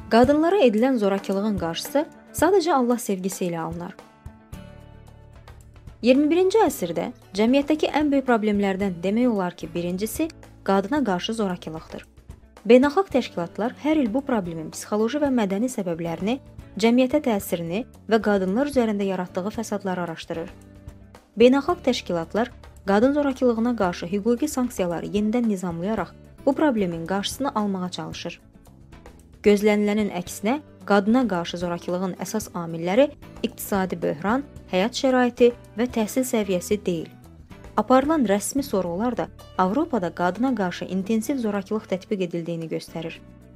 Qadınlara edilən zorakılığın qarşısı sadəcə Allah sevgisi ilə alınır. 21-ci əsrdə cəmiyyətdəki ən böyük problemlərdən demək olar ki, birincisi qadına qarşı zorakılıqdır. Beynəlxalq təşkilatlar hər il bu problemin psixoloji və mədəni səbəblərini, cəmiyyətə təsirini və qadınlar üzərində yaratdığı fəsadları araşdırır. Beynəlxalq təşkilatlar qadın zorakılığına qarşı hüquqi sanksiyaları yenidən nizamlayaraq bu problemin qarşısını almağa çalışır. Gözlənilənin əksinə, qadına qarşı zorakılığın əsas amilləri iqtisadi böhran, həyat şəraiti və təhsil səviyyəsi deyil. Aparılan rəsmi sorğular da Avropada qadına qarşı intensiv zorakılıq tətbiq edildiyini göstərir.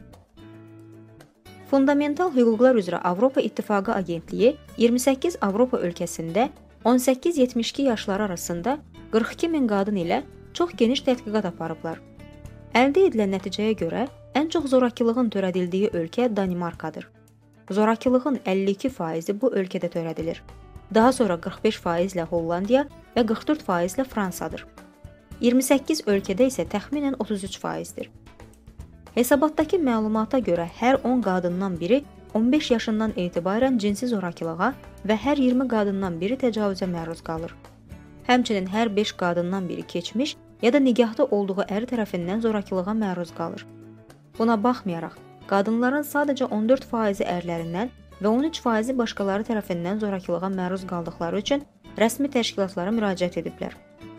Fundamental hüquqlar üzrə Avropa İttifaqı Agentliyi 28 Avropa ölkəsində 18-72 yaşları arasında 42 min qadın ilə çox geniş tədqiqat aparıblar. Əldə edilən nəticəyə görə ən çox zorakılığın törədildiyi ölkə Danimarkadır. Zorakılığın 52% bu ölkədə törədilir. Daha sonra 45% Hollandiya və 44% Fransadır. 28 ölkədə isə təxminən 33%dir. Hesabatdakı məlumata görə hər 10 qadından biri 15 yaşından etibarən cinsi zorakılığa və hər 20 qadından biri təcavüzə məruz qalır. Həmçinin hər 5 qadından biri keçmiş ya da nigahda olduğu əri tərəfindən zorakılığa məruz qalır. Buna baxmayaraq, qadınların sadəcə 14% ərlərindən və 13% başqaları tərəfindən zorakılığa məruz qaldıqları üçün rəsmi təşkilatlara müraciət ediblər.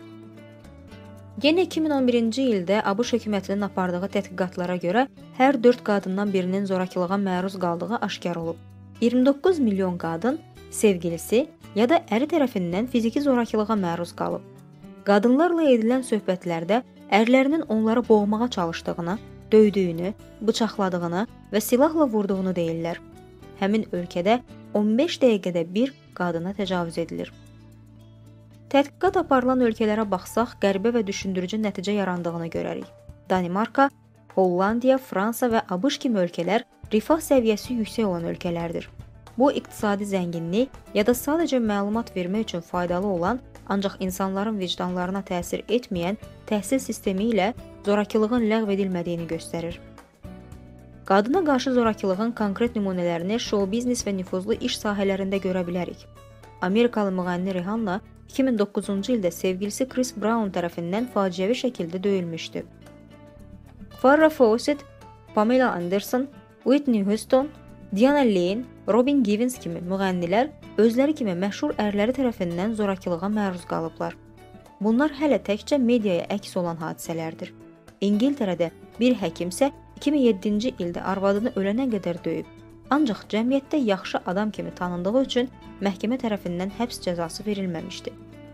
Yenə 2011-ci ildə ABŞ hökumətinin apardığı tədqiqatlara görə hər 4 qadından birinin zorakılığa məruz qaldığı aşkar olub. 29 milyon qadın sevgilisi ya da əri tərəfindən fiziki zorakılığa məruz qalıb. Qadınlarla edilən söhbətlərdə ərlərinin onları boğmağa çalışdığını, döydüyünü, bıçaqladığını və silahla vurduğunu deyirlər. Həmin ölkədə 15 dəqiqədə bir qadına təcavüz edilir. Tədqiqat aparılan ölkələrə baxsaq, qəribə və düşündürücü nəticə yarandığını görərik. Danimarka, Hollandiya, Fransa və ABŞ kimi ölkələr rifah səviyyəsi yüksək olan ölkələrdir. Bu, iqtisadi zənginlik ya da sadəcə məlumat vermək üçün faydalı olan, ancaq insanların vicdanlarına təsir etməyən təhsil sistemi ilə zorakılığın ləğv edilmədiyini göstərir. Qadına qarşı zorakılığın konkret nümunələrini şou-biznes və nüfuzlu iş sahələrində görə bilərik. Amerikalı müğənni Rihanna 2009-cu ildə sevgilisi Chris Brown tərəfindən faciəvi şəkildə döyülmüşdü. Farrah Fawcett, Pamela Anderson, Whitney Houston, Diana Lane, Robin Givens kimi müğənnilər özləri kimi məşhur ərləri tərəfindən zorakılığa məruz qalıblar. Bunlar hələ təkcə mediaya əks olan hadisələrdir. İngiltərədə bir həkimsə 2007-ci ildə arvadını ölənə qədər döyüb. Ancaq cəmiyyətdə yaxşı adam kimi tanındığı üçün məhkəmə tərəfindən həbs cəzası verilməmişdi.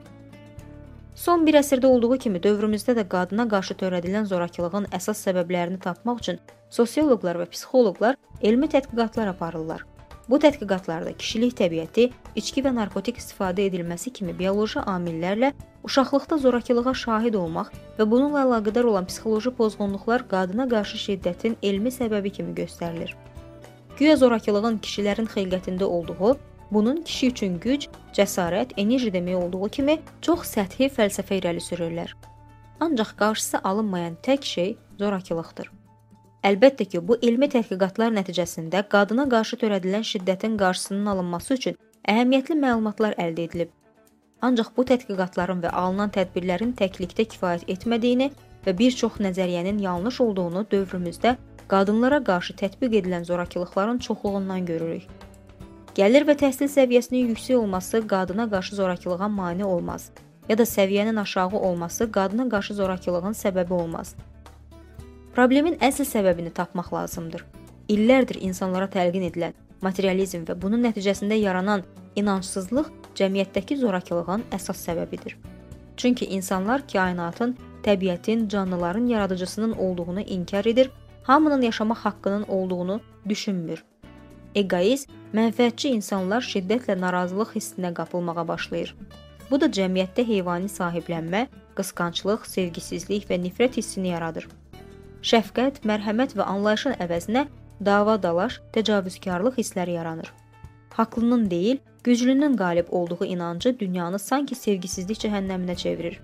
Son bir əsrdə olduğu kimi dövrümüzdə də qadına qarşı törədilən zorakılığın əsas səbəblərini tapmaq üçün sosioloqlar və psixoloqlar elmi tədqiqatlar aparırlar. Bu tədqiqatlarda kişilik təbiəti, içki və narkotik istifadə edilməsi kimi bioloji amillərlə uşaqlıqda zorakılığa şahid olmaq və bununla əlaqədar olan psixoloji pozğunluqlar qadına qarşı şiddətin elmi səbəbi kimi göstərilir. Güya zorakılığın kişilərin xilqətində olduğu, bunun kişi üçün güc, cəsarət, enerji demək olduğu kimi çox səthi fəlsəfə irəli sürürlər. Ancaq qarşısı alınmayan tək şey zorakılıqdır. Əlbəttə ki, bu elmi tədqiqatlar nəticəsində qadına qarşı törədilən şiddətin qarşısının alınması üçün əhəmiyyətli məlumatlar əldə edilib. Ancaq bu tədqiqatların və alınan tədbirlərin təklikdə kifayət etmədiyini və bir çox nəzəriyyənin yanlış olduğunu dövrümüzdə qadınlara qarşı tətbiq edilən zorakılıqların çoxluğundan görürük. Gəlir və təhsil səviyyəsinin yüksək olması qadına qarşı zorakılığa mane olmaz, ya da səviyyənin aşağı olması qadına qarşı zorakılığın səbəbi olmaz. Problemin əsl səbəbini tapmaq lazımdır. İllərdir insanlara təlqin edilən materializm və bunun nəticəsində yaranan inancsızlıq cəmiyyətdəki zorakılığın əsas səbəbidir. Çünki insanlar kainatın, təbiətin, canlıların yaradıcısının olduğunu inkar edir, hamının yaşamaq haqqının olduğunu düşünmür. Egoist, mənfəətçi insanlar şiddətlə narazılıq hissinə qapılmağa başlayır. Bu da cəmiyyətdə heyvani sahiblənmə, qısqanclıq, sevgisizlik və nifrət hissini yaradır. Şəfqət, mərhəmət və anlayışın əvəzinə dava-dalaş, təcavüzkarlıq hissləri yaranır. Haqlının deyil, güclünün qalib olduğu inancı dünyanı sanki sevgisizlik cəhənnəminə çevirir.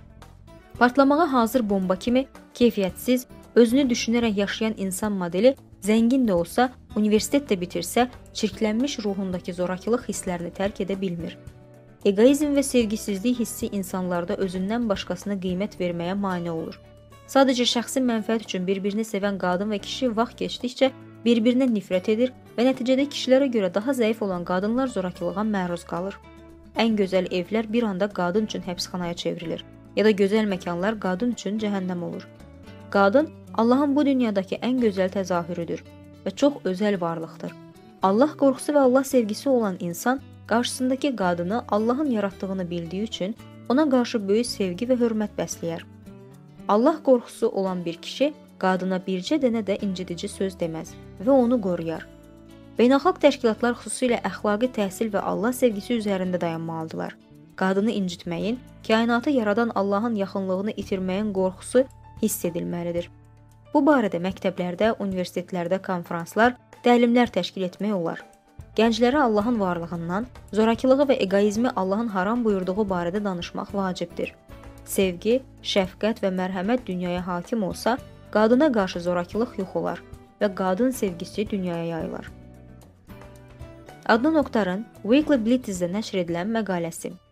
Partlamağa hazır bomba kimi keyfiyyətsiz, özünü düşünərək yaşayan insan modeli Zəngin də olsa, universitet də bitirsə, çirklənmiş ruhundakı zorakılıq hisslərini tərk edə bilmir. Eqoizm və sevgisizlik hissi insanlarda özündən başqasına qiymət verməyə mane olur. Sadəcə şəxsi mənfəət üçün bir-birini sevən qadın və kişi vaxt keçdikcə bir-birinə nifrət edir və nəticədə kişilərə görə daha zəif olan qadınlar zorakılığa məruz qalır. Ən gözəl evlər bir anda qadın üçün həbsxanaya çevrilir, ya da gözəl məkanlar qadın üçün cəhənnəm olur. Qadın Allahın bu dünyadakı ən gözəl təzahürüdür və çox özəl varlıqdır. Allah qorxusu və Allah sevgisi olan insan qarşısındakı qadını Allahın yaratdığını bildiyi üçün ona qarşı böyük sevgi və hörmət bəsləyər. Allah qorxusu olan bir kişi qadına bircə dənə də incidici söz deməz və onu qoruyar. Beynəlxalq təşkilatlar xüsusilə əxlaqi təhsil və Allah sevgisi üzərində dayanmalıdırlar. Qadını incitməyin, kainatı yaradan Allahın yaxınlığını itirməyin qorxusu hiss edilməlidir. Bu barədə məktəblərdə, universitetlərdə konfranslar, təlimlər təşkil etmək olar. Gənclərə Allahın varlığından, zorakılığı və eqoizmi Allahın haram buyurduğu barədə danışmaq vacibdir. Sevgi, şəfqət və mərhəmət dünyaya hakim olsa, qadına qarşı zorakılıq yox olar və qadın sevgisi dünyaya yayılar. Adnan Oktarın Weekly Blitz'də nəşr edilən məqaləsi.